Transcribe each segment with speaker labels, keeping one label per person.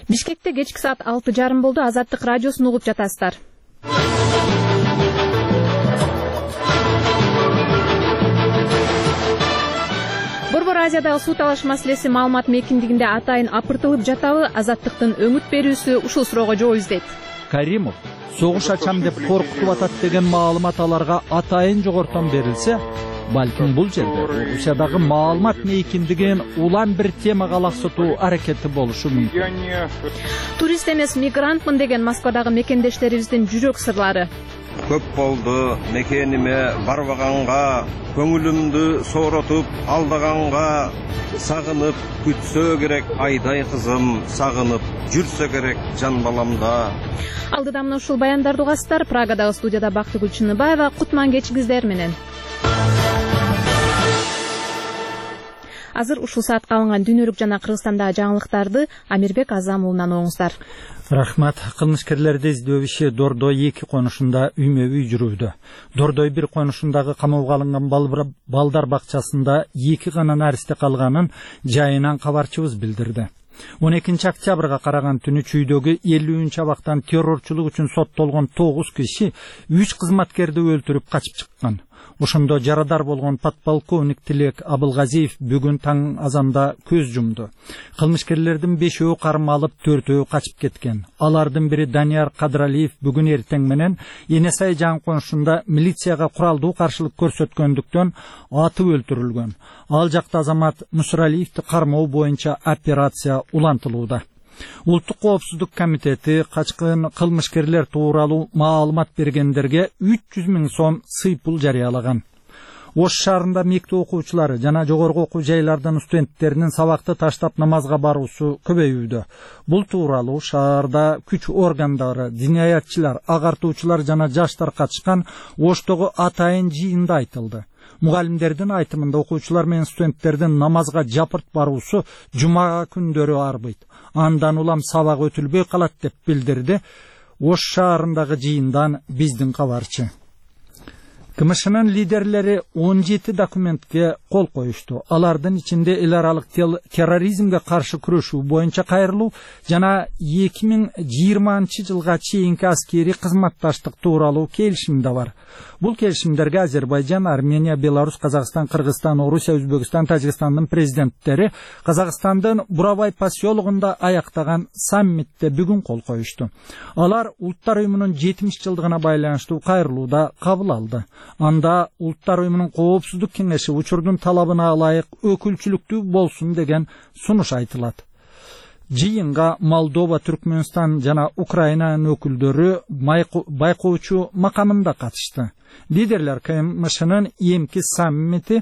Speaker 1: Бишкекте кечки саат 6:30 болду. Азаттык радиосун угуп жатасыздар. Борбор Азиядагы суу талаш маселеси маалымат мейкиндигинде атайын апыртылып жатабы? Азаттыктын өңүт берүүсү ушул суроого жооп издейт.
Speaker 2: Каримов согуш ачам деп коркутуп атат деген маалымат аларга атайын жогортон берилсе, балким бул жерде Русиядагы маалымат мейкиндигин улам бир темага алаксытуу аракети болушу мүмкүн.
Speaker 1: Турист эмес, мигрантмын деген Москвадагы мекендештерибиздин жүрөк сырлары.
Speaker 3: Көп болду мекениме барбаганга, көңүлүмдү сооротуп алдаганга, сагынып күтсө керек айдай кызым, сагынып жүрсө керек жан баламда.
Speaker 1: Алдыда мына ушул баяндарды угасыздар. Прагадагы студияда Бактыгүл Чыныбаева. Кутман кечиңиздер менен. Азыр ушул саатка алынган дүйнөлүк жана Кыргызстандагы жаңылыктарды Амирбек Азамулунан оңуңуздар.
Speaker 2: Рахмат. Кылмышкерлерди издөө иши Дордой 2 конушунда үймө-үй жүрүүдө. Дордой 1 конушундагы камоого алынган балдар бакчасында 2 гана наристе калганын жайынан кабарчыбыз билдирди. 12 октябрга караган түнү чүйдөгү 50 абактан террорчулук үчүн соттолгон 9 киши 3 кызматкерди өлтүрүп качып чыккан. Ошондо жарадар болгон подполковник Тилек Абылгазиев бүгүн таң азанда көз жумду. Кылмышкерлердин 5-өө кармалып, 4-өө качып кеткен. Алардын бири Данияр Кадралиев бүгүн эртең менен Энесай жан конушунда милицияга куралдуу каршылык көрсөткөндүктөн атып өлтүрүлгөн. Ал жакта Азамат Мусралиевди кармоо боюнча операция улантылууда. Улуттук коопсуздук комитети качкын кылмышкерлер тууралуу маалымат бергендерге 300 000 сом сый пул жарыялаган. Ош шаарында мектеп окуучулары жана жогорку окуу жайлардын студенттеринин сабакты таштап намазга баруусу көбөйүүдө. Бул тууралуу шаарда күч органдары, диниаятчылар, агартуучулар жана жаштар катышкан Оштогу атайын жыйында айтылды. Мугалимдердин айтымында окуучулар менен студенттердин намазга жапырт баруусу жума күндөрү арбыйт. Андан улам сабак өтүлбөй калат деп билдирди Ош шаарындагы жыйындан биздин кабарчы. КМШнын лидерлери 17 документке кол коюшту. Алардын ичинде эл аралык терроризмге каршы күрөшүү боюнча кайрылуу жана 2020 жылга чейинки аскери кызматташтык тууралуу келишим да бар. Бул келишимдерге Азербайжан, Армения, Беларусь, Казакстан, Кыргызстан, Орусия, Өзбекстан, Тажикстандын президенттери Казакстандын Бурабай поселогунда аяктаган саммитте бүгүн кол коюшту. Алар Улуттар уюмунун 70 жылдыгына байланыштуу кайрылууда кабыл алды. Анда Улуттар уюмунун коопсуздук кеңеши учурдун талабына ылайык өкүлчүлүктүү болсун деген сунуш айтылат. Жыйынга Молдова, Түркмөнстан жана Украинанын өкүлдөрү байкоочу макамында катышты. Лидерлер КМШнын эмки саммити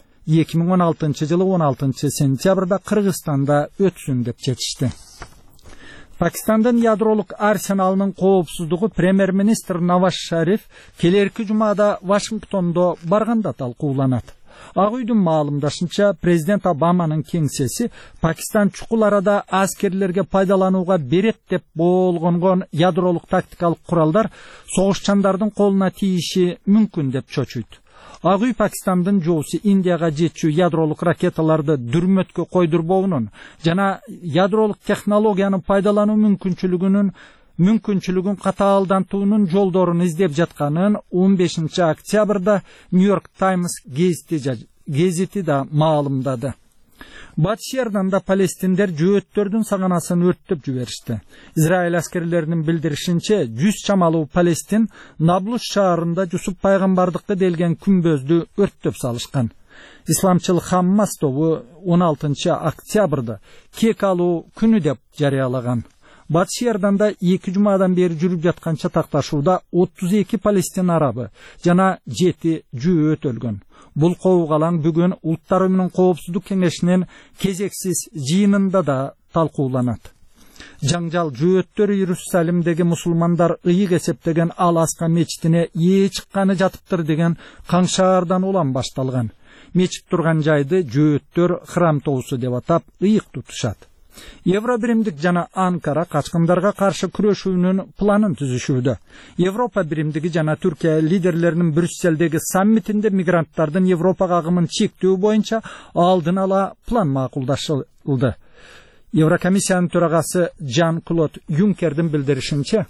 Speaker 2: 2016 жылы 16 сентябрда Кыргызстанда өтсүн деп чечишти. Пакистандын ядролук арсеналынын коопсуздугу премьер-министр Наваз Шариф келерки жумада Вашингтондо барганда талкууланат. Ак үйдүн маалымдашынча, президент Обаманын кеңсеси Пакистан чукул арада аскерлерге пайдаланууга берет деп болгонгон ядролук тактикалык куралдар согушчандардын колуна тийиши мүмкүн деп чочуйт. Ак үй Пакистандын жоосу Индияга жетчү ядролук ракеталарды дүрмөткө койдурбоонун жана ядролук технологияны пайдалануу мүмкүнчүлүгүн катаалдантуунун жолдорун издеп жатканын 15 октябрда Нью-Йорк Таймс гезити да маалымдады. Батыш Иорданда палестиндер жөөттөрдүн саганасын өрттөп жиберишти. Израиль аскерлеринин билдиришинче 100 чамалуу палестин Наблус шаарында Жусуп пайгамбардыкка делген күмбөздү өрттөп салышкан. Исламчыл Хаммас тобу 16 октябрда кек алуу күнү деп жарыялаган. Батыш Иорданда 2 жумадан бери жүрүп жаткан чатакташууда 32 палестин арабы жана 7 жөөт өлгөн. Бул коугалаң бүгүн Улуттар уюмунун коопсуздук кеңешинин кезексиз жыйынында да талкууланат. Жаңжал жөөттөр Иерусалимдеги мусулмандар ыйык эсептеген Ал-Аска мечитине чыкканы жатыптыр деген каңшаардан улам башталган. Мечит турган жайды жөөттөр храм тоосу деп атап ыйык тутушат. Евробиримдик жана Анкара качкындарга каршы күрөшүүнүн планын түзүшүүдө. Европа биримдиги жана Түркия лидерлеринин Брюсселдеги саммитинде мигранттардын Европага агымын чектөө боюнча алдын ала план макулдашылды. Еврокомиссиянын төрагасы Жан-Клод Юнкердин билдиришинче,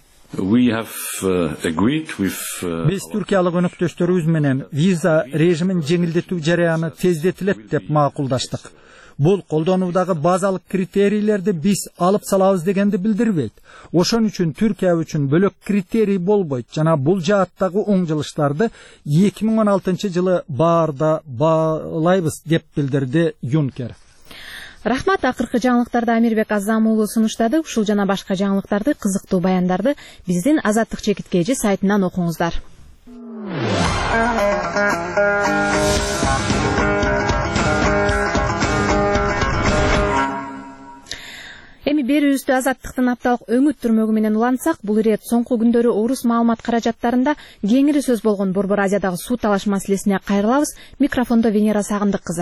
Speaker 2: биз түркиялык өнөктөштөрүбүз менен виза режимин жеңилдетүү жарыяны тездетилет деп макулдаштык. Бул колдонуудагы базалык критерийлерди биз алып салабыз дегенди билдирбейт. Ошон үчүн Түркия үчүн бөлөк критерий болбойт жана бул жааттагы оңжылыштарды 2016 жылы баарда баалайбыз деп билдирди Юнкер.
Speaker 1: Рахмат, акыркы жаңылыктарды Амирбек Азам уулу сунуштады. Ушул жана башка жаңылыктарды, кызыктуу баяндарды биздин Азаттык чекиткечи сайтынан окуңуздар. Эми берүүбүздү Азаттыктын апталык өңүт түрмөгү менен улантсак, бул ирет соңку күндөрү орус маалымат каражаттарында кеңири сөз болгон Борбор Азиядагы суу талаш маселесине кайрылабыз. Микрофондо Венера Сагындык кызы.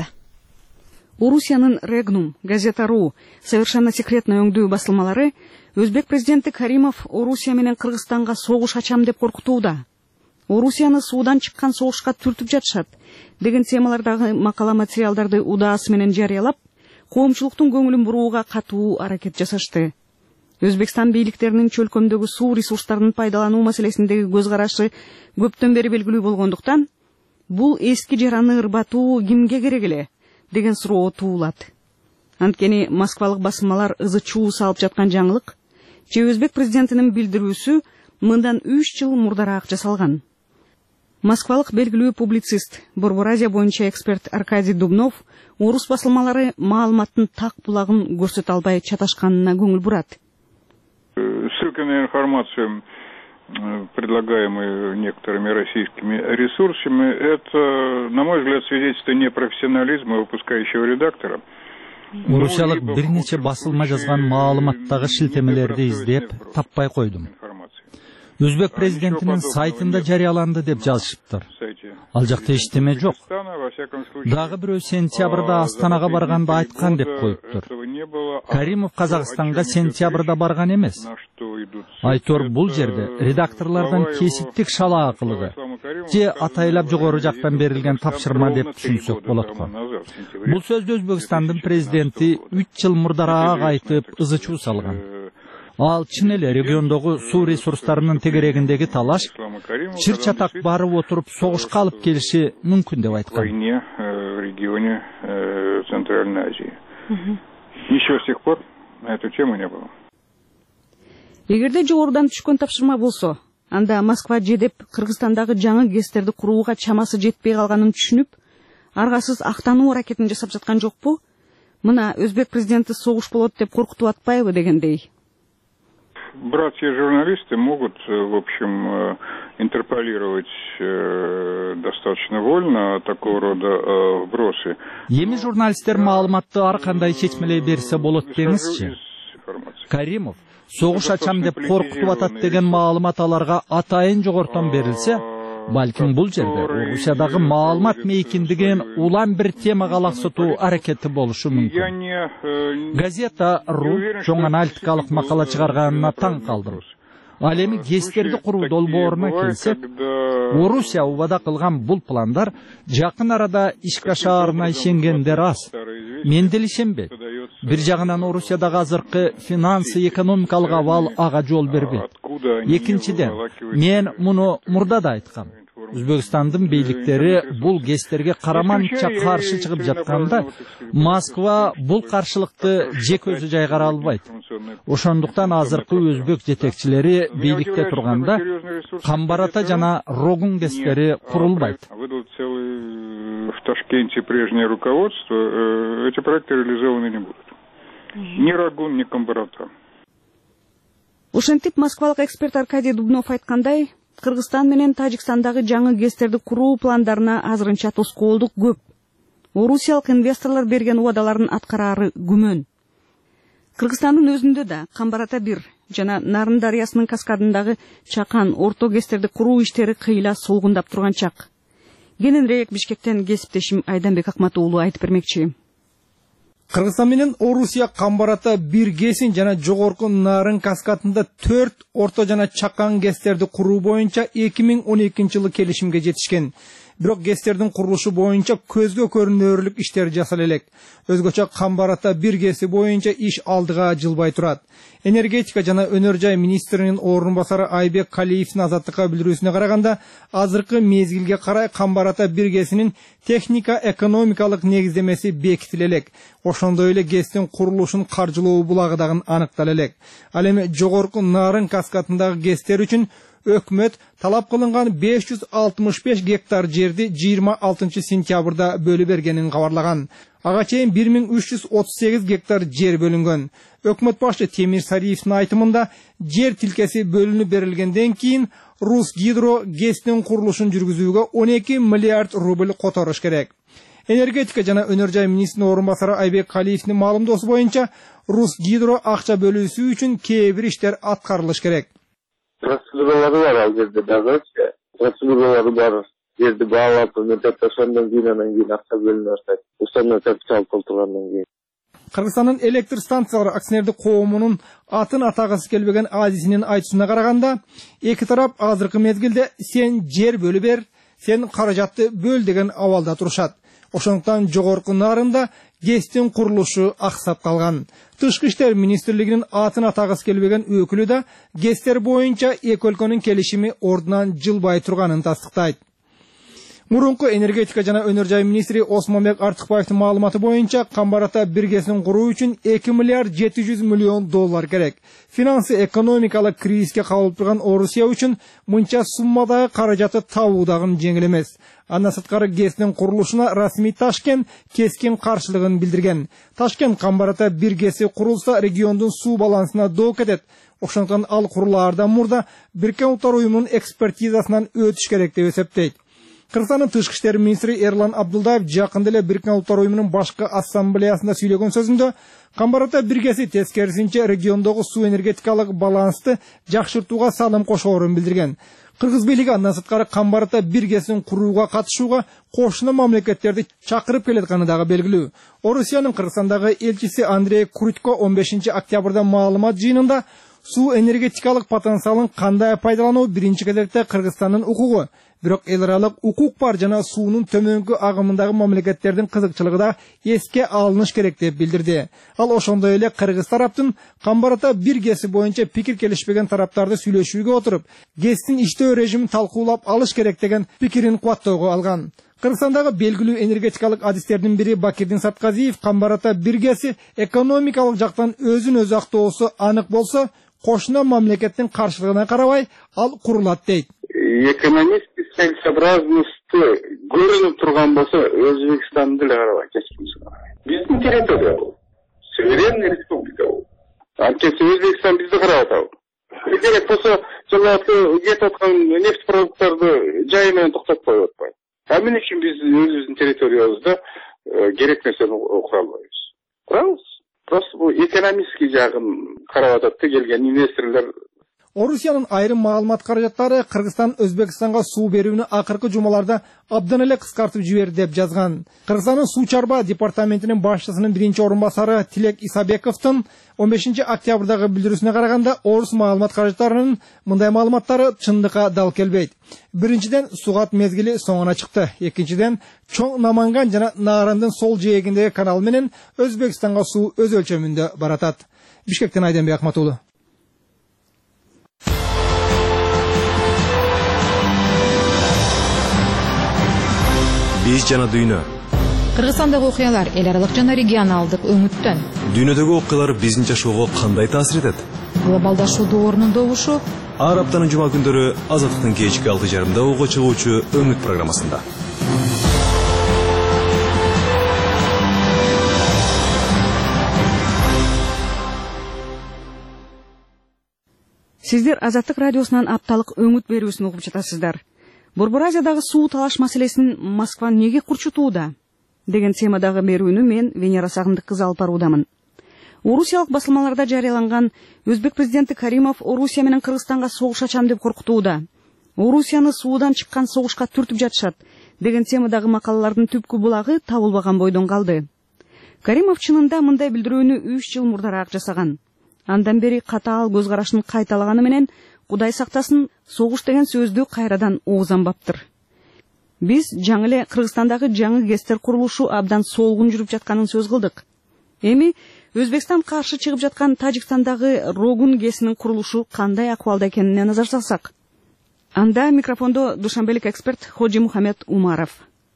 Speaker 4: Орусиянын Регнум, Газета.ру совершенно секретный өңдүү басылмалары Өзбек президенти Каримов Орусия менен Кыргызстанга согуш ачам деп коркутууда. Орусияны суудан чыккан согушка түртүп жатышат деген темалардагы макала материалдарды удаасы менен жарыялап, коомчулуктун көңүлүн бурууга катуу аракет жасашты. Өзбекстан бийликтеринин чөлкөмдөгү суу ресурстарын пайдалануу маселесиндеги көз карашы көптөн бери белгилүү болгондуктан, бул эски жараны ырбатуу кимге керек эле деген суроо туулат. Анткени москвалык басылмалар ызы-чуу салып жаткан жаңылык же Өзбек президентинин билдирүүсү мындан 3 жыл мурдараак жасалган. Москвалык белгилүү публицист, Борбор Азия боюнча эксперт Аркадий Дубнов орус басылмалары маалыматтын так булагын көрсөтө албай чаташканына көңүл бурат.
Speaker 5: Ссылка на информацию, предлагаемую некоторыми российскими ресурсами, это, на мой взгляд, свидетельство непрофессионализма выпускающего редактора.
Speaker 2: Орусиялык бир нече басылма жазган маалыматтагы шилтемелерди издеп таппай койдум. Өзбек президентинин сайтында жарыяланды деп жазышыптыр. Ал жакта эчтеме жок. Дагы бирөө сентябрда Астанага барганда айткан деп коюптур. Каримов Казакстанга сентябрда барган эмес. Айтор бул жерде редакторлордон кесиптик шала акылыгы же атайлап жогору жактан берилген тапшырма деп түшүнсөк болот го. Бул сөздү Өзбекстандын президенти 3 жыл мурдараак айтып ызы-чуу салган. Ал чын эле региондогу суу ресурстарынын тегерегиндеги талаш чыр-чатак барып отуруп согушка алып келиши мүмкүн деп айткан.
Speaker 5: В регионе Центральной Азии. Ничего с тех пор на эту тему не было.
Speaker 4: Эгерде жогорудан түшкөн тапшырма болсо, анда Москва жедеп Кыргызстандагы жаңы ГЭСтерди курууга чамасы жетпей калганын түшүнүп, аргасыз актануу аракетин жасап жаткан жокпу? Мына Өзбек президенти согуш болот деп коркутуп атпайбы дегендей.
Speaker 5: Братья-журналисты могут, в общем, интерполировать достаточно вольно такого рода вбросы.
Speaker 2: Эми журналисттер маалыматты ар кандай чечмелей берсе болот деңизчи. Каримов согуш ачам деп коркутуп атат деген маалымат аларга атайын жогортон берилсе, балким бул жерде Орусиядагы маалымат мейкиндигин улам бир темага лаксытуу аракети болушу мүмкүн. Газета.ру чоң аналитикалык макала чыгарганына таң калдым. Ал эми ГЭСтерди куруу долбооруна келсек, Орусия убада кылган бул пландар жакын арада ишке ашаарына ишенгендер аз. Мен деле ишенбейт. Бир жагынан Орусиядагы азыркы финансы экономикалык абал ага жол бербейт. Экинчиден, мен муну мурда да айткам. Өзбекстандын бийликтери бул ГЭСтерге караманча каршы чыгып жатканда, Москва бул каршылыкты жек өзү жайгара албайт. Ошондуктан азыркы өзбек жетекчилери бийликте турганда Камбарата жана Рогун ГЭСтери курулбайт.
Speaker 5: В Ташкенте прежнее руководство, эти проекты реализованы не будут. Ни Рогун, ни Камбарата.
Speaker 4: Ошентип москвалык эксперт Аркадий Дубнов айткандай, Кыргызстан менен Тажикстандагы жаңы ГЭСтерди куруу пландарына азырынча тоскоолдук көп. Орусиялык инвесторлор берген убадаларын аткарары күмөн. Кыргызстандын өзүндө да Камбарата 1 жана Нарын дарыясынын каскадындагы чакан орто ГЭСтерди куруу иштери кыйла солгундап турган чак. Кененирээк Бишкектен кесиптешим Айданбек Акмат уулу айтып бермекчи.
Speaker 6: Кыргызстан менен Орусия Камбарата 1 ГЭСин жана жогорку Нарын каскадында 4 орто жана чакан ГЭСтерди куруу боюнча 2012 жылы келишимге жетишкен. Бирок ГЭСтердин курулушу боюнча көзгө көрүнөрлүк иштер жасала элек. Өзгөчө Камбар ата 1 ГЭСи боюнча иш алдыга жылбай турат. Энергетика жана өнөр жай министринин орун басары Айбек Калиевдин Азаттыкка билдирүүсүнө караганда, азыркы мезгилге карай Камбар ата 1 ГЭСинин техника экономикалык негиздемеси бекитиле элек. Ошондой эле ГЭСтин курулушун каржылоо булагыдагы аныктала элек. Ал эми жогорку Нарын каскадындагы ГЭСтер үчүн өкмөт талап кылынган 565 гектар жерди 26 сентябрда бөлүп бергенин кабарлаган. Ага чейин 1338 гектар жер бөлүнгөн. Өкмөт башчы Темир Сариевдин айтымында жер тилкеси бөлүнүп берилгенден кийин Русгидро ГЭСтин курулушун жүргүзүүгө 12 миллиард рубль которуш керек. Энергетика жана өнөр жай министринин орун басары Айбек Калиевдин маалымдоосу боюнча Русгидро акча бөлүүсү үчүн кээ бир иштер аткарылыш керек.
Speaker 7: Процедуралары бар ал жерде дагы. Процедуралары бар. Жерди баалап, ошондон кийин акча бөлүнө баштайт. Ошондон капитал толтургандан кийин.
Speaker 6: Кыргызстандын электр станциялары акционердик коомунун атын атагысы келбеген азисинин айтуусуна караганда, эки тарап азыркы мезгилде сен жер бөлүп бер, сен каражатты бөл деген абалда турушат. Ошондуктан жогорку Нарында ГЭСтин курулушу аксап калган. Тышкы иштер министрлигинин атын атагысы келбеген өкүлү да ГЭСтер боюнча эки өлкөнүн келишими ордунан жылбай турганын тастыктайт. Мурунку энергетика жана өнөр жай министри Осмонбек Артыкбаевдин маалыматы боюнча Камбар ата 1 ГЭСин куруу үчүн 2 миллиард 700 миллион доллар керек. Финансы экономикалык кризиске кабылып турган Орусия үчүн мынча суммадагы каражаты табуу дагы жеңил эмес. Андан сырткары ГЭСтин курулушуна расмий Ташкент кескин каршылыгын билдирген. Ташкент Камбар ата 1 ГЭСи курулса региондун суу балансына доо кетет. Ошондуктан ал курулаардан мурда Бириккен Улуттар уюмунун экспертизасынан өтүш керек деп эсептейт. Кыргызстандын тышкы иштер министри Эрлан Абдулдаев жакында эле Бириккен Улуттар уюмунун башкы ассамблеясында сүйлөгөн сөзүндө Камбар ата 1 ГЭСи тескерисинче региондогу суу энергетикалык балансты жакшыртууга салым кошоорун билдирген. Кыргыз бийлиги андан сырткары Камбар ата 1 ГЭСин курууга катышууга кошуна мамлекеттерди чакырып келатканы дагы белгилүү. Орусиянын Кыргызстандагы элчиси Андрей Крутько 15 октябрда маалымат жыйынында суу энергетикалык потенциалын кандай пайдалануу биринчи кезекте Кыргызстандын укугу. Бирок эл аралык укук бар жана суунун төмөнкү агымындагы мамлекеттердин кызыкчылыгы да эске алыныш керек деп билдирди. Ал ошондой эле кыргыз тараптын Камбар ата 1 ГЭСи боюнча пикир келишпеген тараптарды сүйлөшүүгө отуруп, ГЭСтин иштөө режимин талкуулап алыш керек деген пикирин кубаттоого алган. Кыргызстандагы белгилүү энергетикалык адистердин бири Бакирдин Сатказиев Камбар ата 1 ГЭСи экономикалык жактан өзүн өзү актоосу анык болсо, кошуна мамлекеттин каршылыгына карабай ал курулат дейт.
Speaker 7: Экономистский целесообразности көрүнүп турган болсо Өзбекстан деле карабайт, эч кимсе карабайт. Биздин территория бул. Суверенный республика бул. Анткени Өзбекстан бизди карап атабы. Керек болсо, жанагы кетип аткан нефть продукттарды жай менен токтотуп коюп атпайт. Эмне үчүн биз өзүбүздүн территориябызда керек нерсени кура албайбыз? Курабыз. Просто бул экономический жагын карап атат да келген инвесторлор.
Speaker 6: Орусиянын айрым маалымат каражаттары Кыргызстан Өзбекстанга суу берүүнү акыркы жумаларда абдан эле кыскартып жиберди деп жазган. Кыргызстандын суу чарба департаментинин башчысынын биринчи орун басары Тилек Исабековдун 15 октябрдагы билдирүүсүнө караганда, орус маалымат каражаттарынын мындай маалыматтары чындыкка дал келбейт. Биринчиден, сугат мезгили соңуна чыкты. Экинчиден, Чоң Наманган жана Нарындын сол жээгиндеги канал менен Өзбекстанга суу өз өлчөмүндө баратат. Бишкектен Айденбек Акматуулу.
Speaker 8: Биз жана дүйнө.
Speaker 1: Кыргызстандагы окуялар эл аралык жана регионалдык өңүттөн.
Speaker 8: Дүйнөдөгү окуялар биздин жашоого кандай таасир этет?
Speaker 1: Глобалдашуу доорунун добушу.
Speaker 8: Ар аптанын жума күндөрү Азаттыктын кечки 6:30 ого чыгуучу Өңүт программасында.
Speaker 4: Сиздер Азаттык радиосунан апталык өңүт берүүсүн угуп жатасыздар. Борбор Азиядагы суу талаш маселесин Москва неге курчутууда деген темадагы берүүнү мен Венера Сагындык кызы алып баруудамын. Орусиялык басылмаларда жарыяланган Өзбек президенти Каримов Орусия менен Кыргызстанга согуш ачам деп коркутууда. Орусияны суудан чыккан согушка түртүп жатышат деген темадагы макалалардын түпкү булагы табылбаган бойдон калды. Каримов чынында мындай билдирүүнү 3 жыл мурдараак жасаган. Андан бери катаал көз карашын кайталаганы менен Кудай сактасын, согуш деген сөздү кайрадан оозанбаптыр. Биз жаңы эле Кыргызстандагы жаңы ГЭСтер курулушу абдан солгун жүрүп жатканын сөз кылдык. Эми Өзбекстан каршы чыгып жаткан Тажикстандагы Рогун ГЭСинин курулушу кандай акыбалда экенине назар салсак. Анда микрофондо душанбелик эксперт Ходжи Мухаммед Умаров.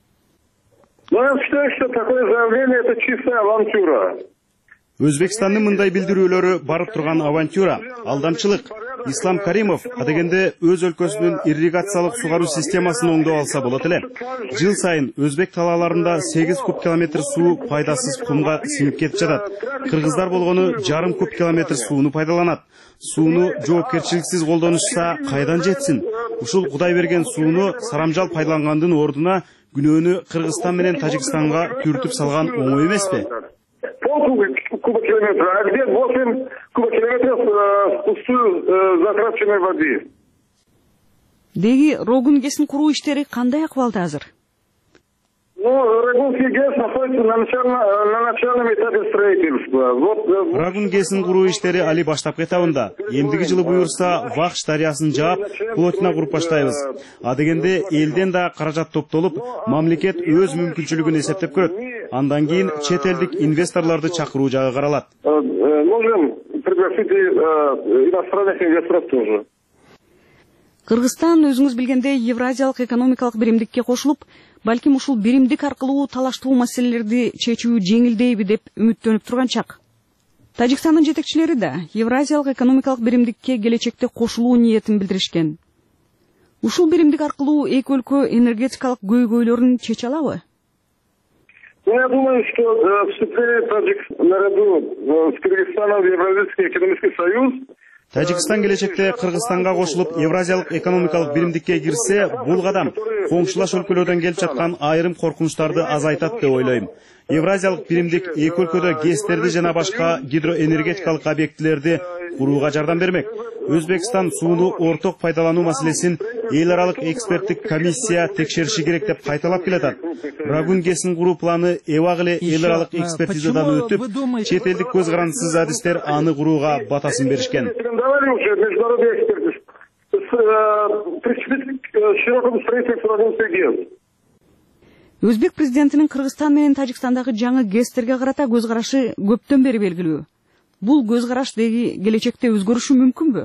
Speaker 7: Я считаю, что такое заявление это чистая авантюра.
Speaker 9: Өзбекстандын мындай билдирүүлөрү барып турган авантюра, алдамчылык. Ислам Каримов адегенде өз өлкөсүнүн ирригациялык сугаруу системасын оңдоп алса болот эле. Жыл сайын Өзбек талааларында 8 куб километр суу пайдасыз кумга сиңип кетип жатат. Кыргыздар болгону 1,5 куб километр сууну пайдаланат. Сууну жоопкерчиликсиз колдонушса кайдан жетсин? Ушул Кудай берген сууну сарамжал пайдалангандын ордуна күнөөнү Кыргызстан менен Тажикстанга түртүп салган оңой эмеспи?
Speaker 7: Кубокилометра, а где 8 кубокилометров пустую затраченной воды?
Speaker 4: Деги Рогун ГЭСин куруу иштери кандай акыбалда азыр?
Speaker 7: Рогунский ГЭС находится на начальном этапе строительства.
Speaker 9: Рогун ГЭСин куруу иштери али баштапкы этабында. Эмдиги жылы буюрса Вахш дарыясын жаап, плотина куруп баштайбыз. Адегенде элден да каражат топтолуп, мамлекет өз мүмкүнчүлүгүн эсептеп көрөт. Андан кийин чет элдик инвесторлорду чакыруу жагы каралат.
Speaker 7: Можем пригласить иностранных инвесторов тоже.
Speaker 4: Кыргызстан өзүңүз билгендей Евразиялык экономикалык биримдикке кошулуп, балким ушул биримдик аркылуу талаштуу маселелерди чечүү жеңилдейби деп үмүттөнүп турган чак. Тажикстандын жетекчилери да Евразиялык экономикалык биримдикке келечекте кошулуу ниетин билдиришкен. Ушул биримдик аркылуу эки өлкө энергетикалык көйгөйлөрүн чече алабы?
Speaker 7: Я думаю, что вступление Таджикстана наряду с Кыргызстаном в Евразийский экономический союз.
Speaker 9: Тажикстан келечекте Кыргызстанга кошулуп Евразиялык экономикалык биримдикке кирсе, бул кадам коңшулаш өлкөлөрдөн келип жаткан айрым коркунучтарды азайтат деп ойлойм. Евразиялык биримдик эки өлкөдө ГЭСтерди жана башка гидроэнергетикалык объектилерди курууга жардам бермек. Өзбекстан сууну орток пайдалануу маселесин эл аралык эксперттик комиссия текшериши керек деп кайталап келатат. Рогун ГЭСин куруу планы эбак эле эл аралык экспертизадан өтүп, чет элдик көз карандысыз адистер аны курууга батасын беришкен.
Speaker 4: Өзбек президентинин Кыргызстан менен Тажикстандагы жаңы ГЭСтерге карата көз карашы көптөн бери белгилүү. Бул көз караш деги келечекте өзгөрүшү мүмкүнбү?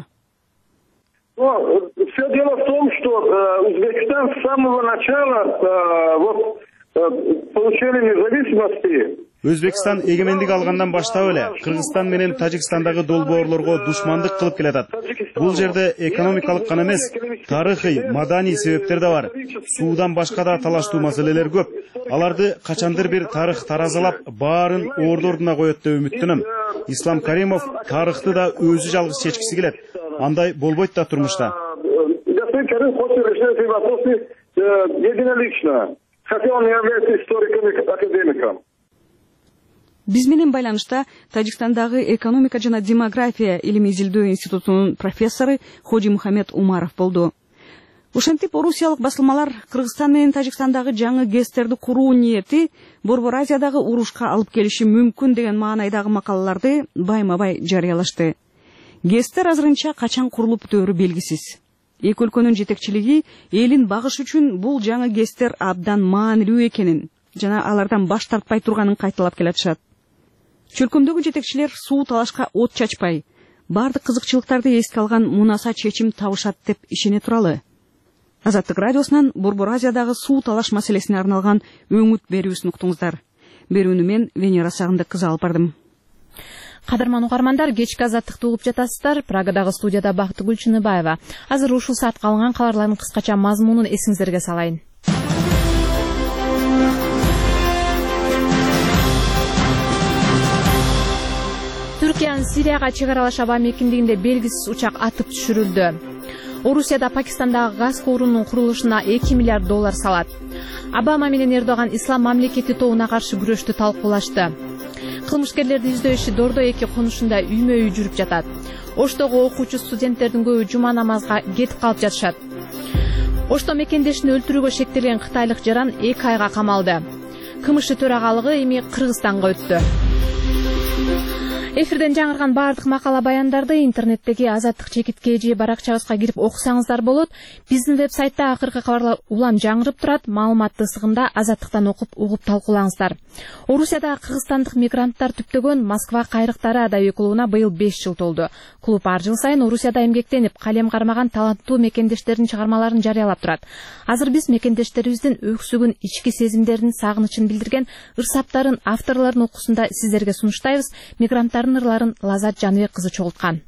Speaker 7: Все дело в том, что Узбекистан с самого начала получения независимости.
Speaker 9: Өзбекстан эгемендик алгандан баштап эле Кыргызстан менен Тажикстандагы долбоорлорго душмандык кылып келатат. Бул жерде экономикалык гана эмес, тарыхый, маданий себептер да бар. Суудан башка да талаштуу маселелер көп. Аларды качандыр бир тарых таразалап, баарын ордуна коет деп үмүттөнөм. Ислам Каримов тарыхты да өзү жалгыз чечкиси келет. Андай болбойт да турмушта.
Speaker 7: Господин Карим хочет решать эти вопросы единолично, хотя он является историком и академиком.
Speaker 4: Биз менен байланышта Тажикстандагы экономика жана демография илимий изилдөө институтунун профессору Ходжи Мухаммед Умаров болду. Ошентип орусиялык басылмалар Кыргызстан менен Тажикстандагы жаңы ГЭСтерди куруу ниети Борбор Азиядагы урушка алып келиши мүмкүн деген маанайдагы макалаларды байма-бай жарыялашты. ГЭСтер азырынча качан курулуп өтөөрү белгисиз. Эки өлкөнүн жетекчилиги элин багыш үчүн бул жаңы ГЭСтер абдан маанилүү экенин жана алардан баш тартпай турганын кайталап келатышат. Чөлкөмдөгү жетекчилер суу талашка от чачпай, бардык кызыкчылыктарды эске алган мунаса чечим табышат деп ишене туралы. Азаттык радиосунан Борбор Азиядагы суу талаш маселесине арналган өңүт берүүсүн уктуңуздар. Берүүнү мен Венера Сагындык кызы алып бардым.
Speaker 1: Кадырман угармандар, кечки азаттыкты угуп жатасыздар. Прагадагы студияда Бактыгүл Чыныбаева. Азыр ушул саатка алынган кабарлардын кыскача мазмунун эсиңиздерге салайын. Түркиянын Сирияга чек аралаш аба мекендигинде белгисиз учак атып түшүрүлдү. Орусияда Пакистандагы газ курунун курулушуна $2 миллиард салат. Обама менен Эрдоган ислам мамлекети тобуна каршы күрөштү талкуулашты. Кылмышкерлерди издөө иши Дордо 2 конушунда үймө-үй жүрүп жатат. Оштогу окуучу студенттердин көбү жума намазга кетип калып жатышат. Ошто мекендешин өлтүрүүгө шектелген кытайлык жаран 2 айга камалды. КМШ төрагалыгы эми Кыргызстанга өттү. Эфирден жаңырган бардык макала баяндарды интернеттеги Азаттык чекитке же баракчабызга кирип окусаңыздар болот. Биздин вебсайтта акыркы кабарлар улам жаңырып турат. Маалыматты сыгында Азаттыктан окуп, угуп талкуулаңыздар. Орусияда кыргызстандык мигранттар түптөгөн Москва кайрыктары адаүй клубуна быйыл 5 жыл толду. Клуб ар жыл сайын Орусияда эмгектенип, калем кармаган таланттуу мекендештердин чыгармаларын жарыялап турат. Азыр биз мекендештерибиздин өксүгүн, ички сезимдерин, сагынычын билдирген ырсаптарын, авторлордун окуусунда сиздерге сунуштайбыз. Мигранттардын ырларын Лазат Жаныбек кызы чогулткан.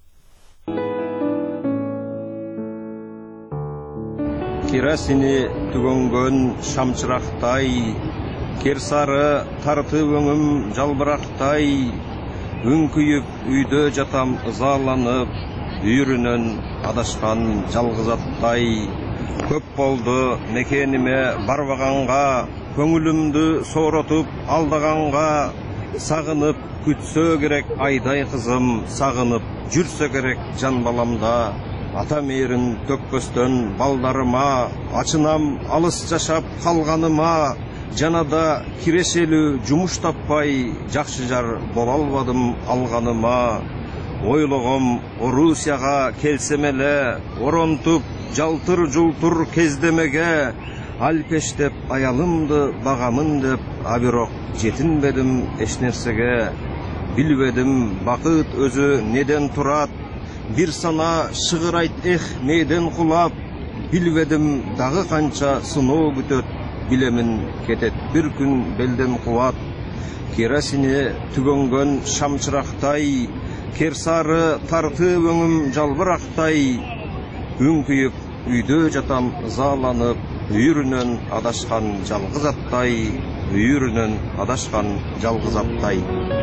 Speaker 3: Керосини түгөнгөн шамчырактай, кер сары тарты өңүм жалбырактай, үңкүйүп үйдө жатам ызаланып, үйрүнөн адашкан жалгыз аттай. Көп болду мекениме барбаганга, көңүлүмдү сооротуп алдаганга, сагынып күтсө керек айдай кызым, сагынып жүрсө керек жан баламда. Ата мээрин төкпөстөн балдарыма, ачынам алыс жашап калганыма, жанада кирешелүү жумуш таппай, жакшы жар боло албадым алганыма. Ойлогом Орусияга келсем эле, оронтуп жалтыр жултур кездемеге, алпештеп аялымды багамын деп, а бирок жетинбедим эч нерсеге. Билбедим бакыт өзү неден турат, бир сана шыгырайт мейден кулап. Билбедим дагы канча сыноо бүтөт, билемин кетет бир күн белден кубат. Керосини түгөнгөн шамчырактай, кер сары тарты өңүм жалбырактай, үңкүйүп үйдө жатам ызаланып, үйрүнөн адашкан жалгыз аттай, үйрүнөн адашкан жалгыз аттай.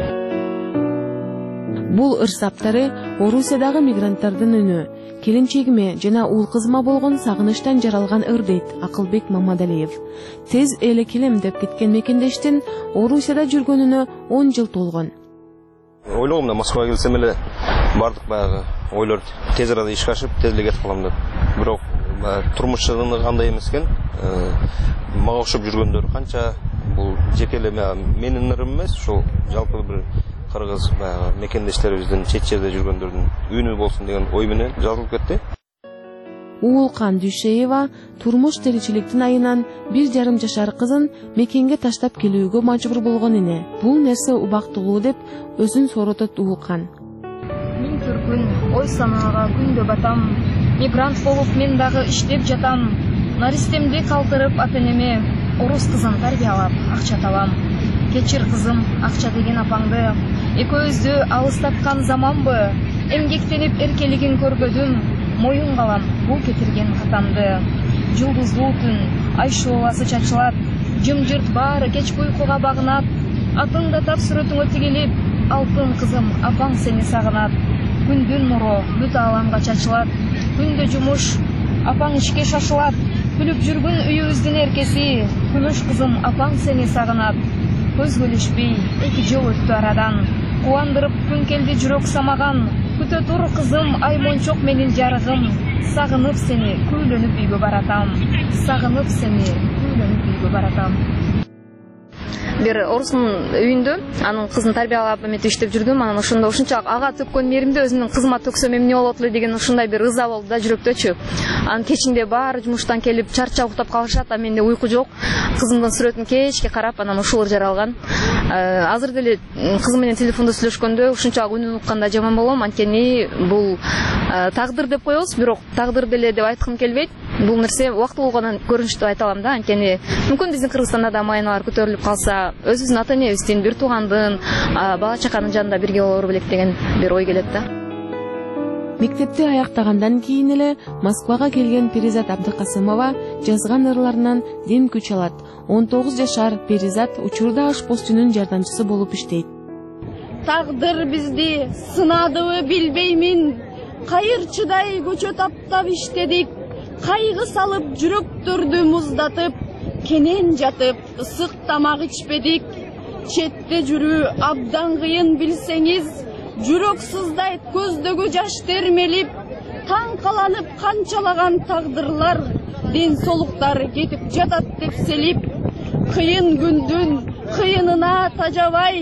Speaker 10: Бул ырсаптары Орусиядагы мигранттардын үнү. Келинчегиме жана ул кызыма болгон сагынычтан жаралган ыр дейт Акылбек Мамадалиев. Тез эле келем деп кеткен мекендештин Орусияда жүргөнүнө 10 жыл толгон.
Speaker 3: Ойлогом да Москвага келсем эле бардык баягы ойлор тез арада ишке ашып, тез эле кетип калам деп. Бирок турмуш чыгыны кандай эмес экен. Мага окшоп жүргөндөр канча, бул жеке эле менин ырым эмес, ушул жалпы бир кыргыз мекендештерибиздин чет жерде жүргөндөрдүн үнү болсун деген ой менен жазылып кетти.
Speaker 10: Уулкан Дүйшеева турмуш теричиликтин айынан 1,5 жашар кызын мекенге таштап келүүгө мажбур болгон эне. Бул нерсе убактылуу деп өзүн сооротот Уулкан.
Speaker 11: Мен түркүн ой санаага күндө батам, мигрант болуп мен дагы иштеп жатам. Наристемди калтырып ата-энеме, орус кызын тарбиялап акча табам. Кечир кызым, акча деген апаңды, экөөбүздү алыстаткан заманбы, эмгектенип эркелигин көргөдүм, моюн калам бул кетирген катамды. Жулдуздуу түн, ай шооласы чачылат, жымжырт баары кечки уйкуга багынат, атыңда тап сүрөтүңө тигилип, алтын кызым апаң сени сагынат. Күндүн нуру бүт ааламга чачылат, күндө жумуш, апаң ишке шашылат, күлүп жүргүн үйүбүздүн эркеси, күмүш кызым апаң сени сагынат. Көз көлүшпөй, 2 жыл өттү арадан, кубандырып күн келди жүрөк самаган, күтө тур кызым ай мончок менин жарыгым, сагынып сени күйлөнүп үйгө баратам, сагынып сени күйлөнүп үйгө баратам.
Speaker 12: Бир орустун үйүндө анын кызын тарбиялап эметип иштеп жүрдүм. Анан ошондо ушунчалык ага төккөн мээримди өзүмдүн кызыма төксөм эмне болот эле деген ушундай бир ыза болду да жүрөктөчү. Анан кечинде баары жумуштан келип чарчап уктап калышат, а менде уйку жок. Кызымдын сүрөтүн кечке карап, анан ушул ыр жаралган. Азыр деле кызым менен телефондо сүйлөшкөндө ушунчалык үнүн укканда жаман болом, анткени бул тагдыр деп коебуз, бирок тагдыр деле деп айткым келбейт. Бул нерсе убактылуу гана көрүнүш деп айта алам да, анткени мүмкүн биздин Кыргызстанда да майыналар көтөрүлүп калса, өзүбүздүн ата-энебиздин, бир туугандын, бала чаканын жанында бирге болору белек деген бир ой келет да.
Speaker 10: Мектепти аяктагандан кийин эле Москвага келген Перизат Абдыкасымова жазган ырларынан дем күч алат. 19 жашар Перизат учурда ашпоздчунун жардамчысы болуп иштейт.
Speaker 13: Тагдыр бизди сынадыбы билбеймин, кайырчыдай көчө таптап иштедик, кайгы салып жүрөктөрдү муздатып, кенен жатып ысык тамак ичпедик. Четте жүрүү абдан кыйын билсеңиз, жүрөк сыздайт көздөгү жаш термелип, таң каланып канчалаган тагдырлар, ден соолуктар кетип жатат тепселип. Кыйын күндүн кыйынына тажабай,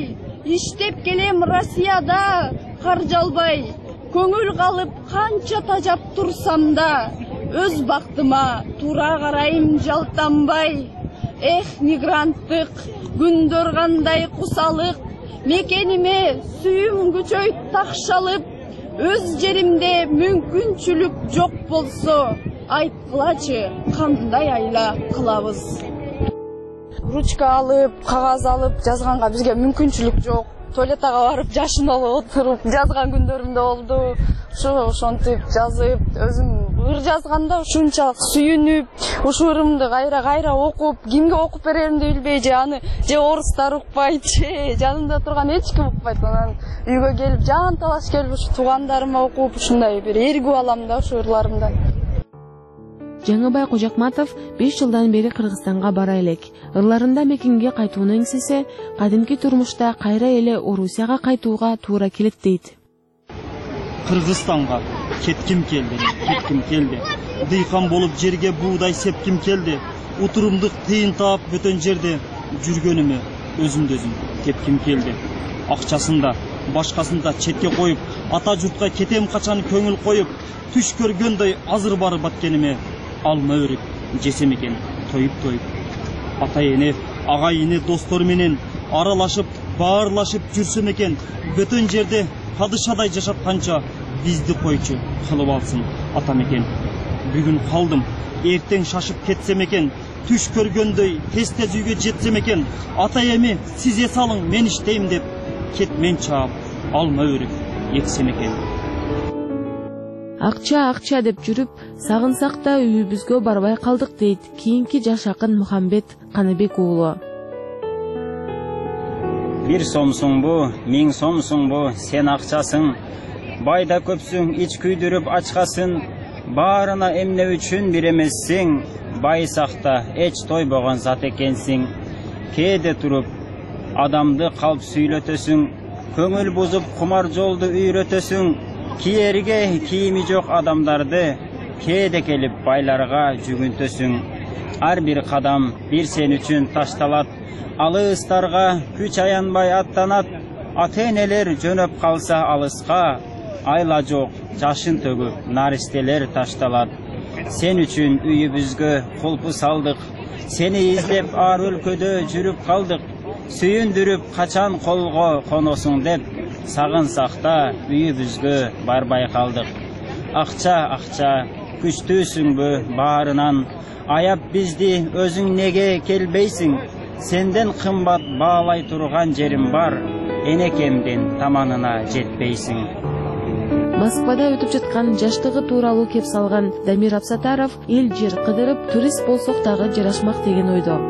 Speaker 13: иштеп келем Россияда каржалбай, көңүл калып канча тажап турсам да, өз бактыма туура карайм жалтанбай. Эх, мигранттык күндөр кандай кусалык, мекениме сүйүм күчөйт такшалып, өз жеримде мүмкүнчүлүк жок болсо, айткылачы кандай айла кылабыз. Ручка алып, кагаз алып жазганга бизге мүмкүнчүлүк жок. Туалеттага барып жашынып отуруп жазган күндөрүм да болду. Ошентип жазып, өзүм ыр жазганда ушунчалык сүйүнүп, ушу ырымды кайра окуп, кимге окуп береримди билбей, же аны же орустар укпайт, же жанымда турган эч ким укпайт. Анан үйгө келип, жан талаш келип, ушу туугандарыма окуп, ушундай бир эргүү алам да ушу ырларымдан.
Speaker 10: Жаңыбай Кожакматов 5 жылдан бери Кыргызстанга бара элек. Ырларында мекенге кайтууну эңсесе, кадимки турмушта кайра эле Орусияга кайтууга туура келет дейт.
Speaker 9: Кыргызстанга кетким келди. Дыйкан болуп жерге буудай сепким келди. Утурумдук тыйын таап бөтөн жерде жүргөнүмө өзүмдү тепким келди. Акчасында, башкасында четке коюп, ата журтка кетем качан көңүл коюп, түш көргөндөй азыр барып баткениме алма өрүп жесем экен тоюп. Ата эне, ага эне достор менен аралашып, баарлашып жүрсөм экен, бөтөн жерде падышадай жашатканча бизди койчу кылып алсын атам экен. Бүгүн калдым, эртең шашып кетсем экен, түш көргөндөй тез үйгө жетсем экен, ата эми сиз эс алың, мен иштейм деп кетмен чаап алма өрүп ексем экен.
Speaker 10: Акча деп жүрүп, сагынсак да үйүбүзгө барбай калдык дейт кийинки жаш акын Мухамбет Каныбек уулу.
Speaker 14: 1 сомсуңбу, 1000 сомсуңбу, сен акчасың, байда көпсүң, ич күйдүрүп ачкасын, баарына эмне үчүн биремессиң, байсакта эч тойбогон зат экенсиң. Кээде туруп адамды калп сүйлөтөсүң, көңүл бузуп кумар жолду үйрөтөсүң, киерге кийими жок адамдарды кээде келип байларга жүгүнтөсүң. Ар бир кадам бир сен үчүн ташталат, алыстарга күч аянбай аттанат, ата-энелер жөнөп калса алыска, айла жок жашын төгүп наристелер ташталат. Сен үчүн үйүбүзгө кулпу салдык, сени издеп ар өлкөдө жүрүп калдык, сүйүндүрүп качан колго коносуң деп, сагынсакта үйүбүзгө барбай калдык. Акча, күчтүүсүңбү баарынан, аяп бизди өзүң неге келбейсиң, сенден кымбат баалай турган жерим бар, энекемдин таманына жетпейсиң.
Speaker 10: Москвада өтүп жаткан жаштыгы тууралуу кеп салган Дамир Абсатаров эл жер кыдырып, турист болсок дагы жарашмак деген ойдо.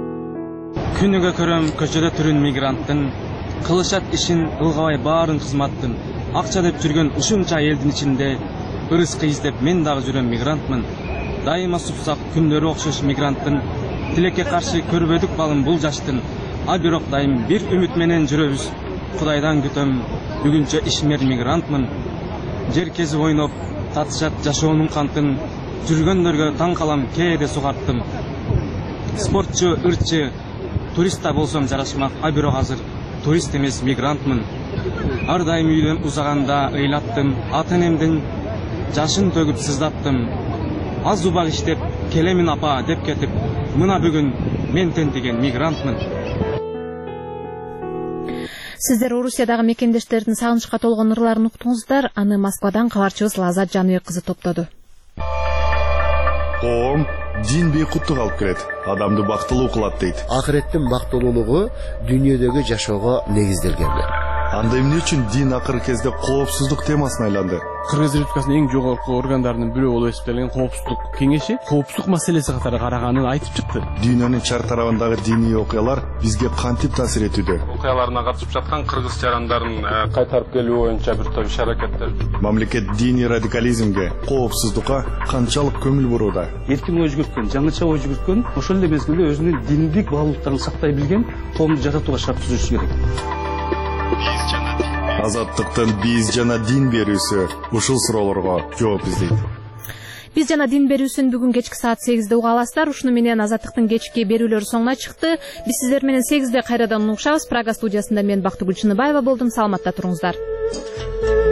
Speaker 15: Күнүгө көрөм көчөдө түрүн мигранттын, кылышат ишин ылгабай баарын кызматтын. Акча деп жүргөн ушунча элдин ичинде, ырыскы издеп мен дагы жүрөм мигрантмын. Дайыма супсак күндөрү окшош мигранттын, тилекке каршы көрбөдүк балым бул жаштын. А бирок дайым бир үмүт менен жүрөбүз, Кудайдан күтөм, бүгүнчө ишмер мигрантмын. Жер кезип ойноп, татышат жашоонун кантын, жүргөндөргө таң калам кээде сугарттым. Спортчу, ырчы, турист да болсом жарашмак, а бирок азыр турист эмес мигрантмын. Ар дайым үйдөн узаганда ыйлаттым, ата-энемдин жашын төгүп сыздаттым. Аз убак иштеп, келемин апа деп кетип, мына бүгүн мен тентиген мигрантмын.
Speaker 1: Сиздер Орусиядагы мекендештердин сагынычка толгон ырларын уктуңуздар. Аны Москвадан кабарчыбыз Лазат Жаныбек кызы топтоду.
Speaker 16: Коом дин бейкуттук алып келет, адамды бактылуу кылат дейт.
Speaker 17: Акыреттин бактылуулугу дүйнөдөгү жашоого негизделген.
Speaker 16: Анда эмне үчүн дин акыркы кезде коопсуздук темасына айланды?
Speaker 18: Кыргыз Республикасынын эң жогорку органдарынын бирөө болуп эсептелген коопсуздук кеңеши коопсуздук маселеси катары караганын айтып чыкты.
Speaker 16: Дүйнөнүн чар тарабындагы диний окуялар бизге кантип таасир этүүдө?
Speaker 19: Окуяларына катышып жаткан кыргыз жарандарын кайтарып келүү боюнча бир топ иш-аракеттер.
Speaker 16: Мамлекет диний радикализмге, коопсуздукка канчалык көңүл бурууда?
Speaker 18: Эркин ой жүгүрткөн, жаңыча ой жүгүрткөн, ошол эле мезгилде өзүнүн диндик баалуулуктарын сактай билген коомду жаратууга шарт түзүшү керек.
Speaker 16: Азаттыктын биз жана дин берүүсү ушул суроолорго жооп издейт.
Speaker 1: Биз жана дин берүүсүн бүгүн кечки саат 8-де уга аласыздар. Ушуну менен Азаттыктын кечки берүүлөрү соңуна чыкты. Биз сиздер менен 8-де кайрадан угушабыз. Прага студиясында мен Бактыгүл Чыныбаева болдум. Саламатта туруңуздар.